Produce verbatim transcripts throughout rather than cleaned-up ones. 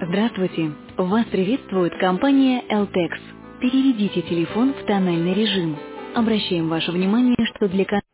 Здравствуйте! Вас приветствует компания Элтекс. Переведите телефон в тональный режим. Обращаем ваше внимание, что для... ко-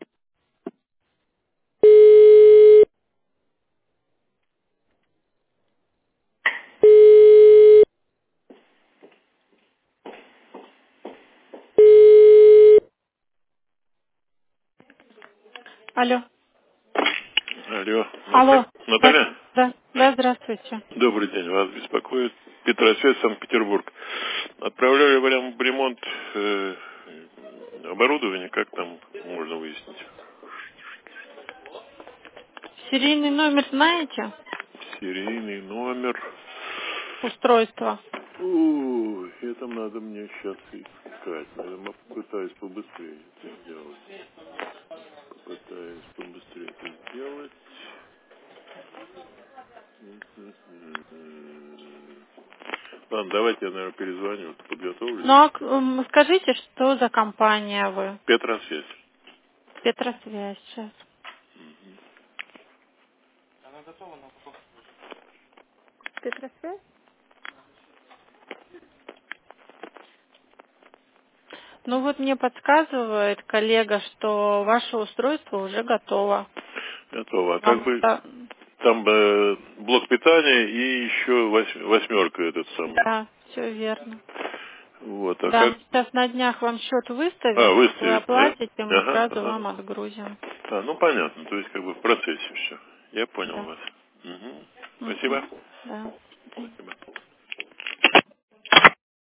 Алло. Алло, Алло. Ната- Да, Наталья? да, да, здравствуйте. Добрый день, вас беспокоит Петросвет, Санкт-Петербург. Отправляли вам в ремонт э, оборудование, как там можно выяснить? Серийный номер знаете? Серийный номер. Устройство. Ой, это надо мне сейчас искать. Наверное, попытаюсь побыстрее это сделать. Попытаюсь побыстрее это сделать. М-м-м. Ладно, давайте я, наверное, перезвоню, подготовлюсь. Ну, а к- м, скажите, что за компания вы? Петросвет. Петросвязь сейчас. Петросвязь? Ну вот мне подсказывает коллега, что ваше устройство уже готово. Готово. А как Вам бы да, там э, блок питания и еще вось- восьмерка этот самый. да, все верно. Вот, а Да, как... мы сейчас на днях вам счет А, выставим. Вы выставит, да? оплатите, мы Ага, сразу ага. вам отгрузим. А, ну понятно, то есть как бы в процессе все. Я понял Да. вас. Мгм. Мгм. Спасибо. Да. До свидания. Спасибо.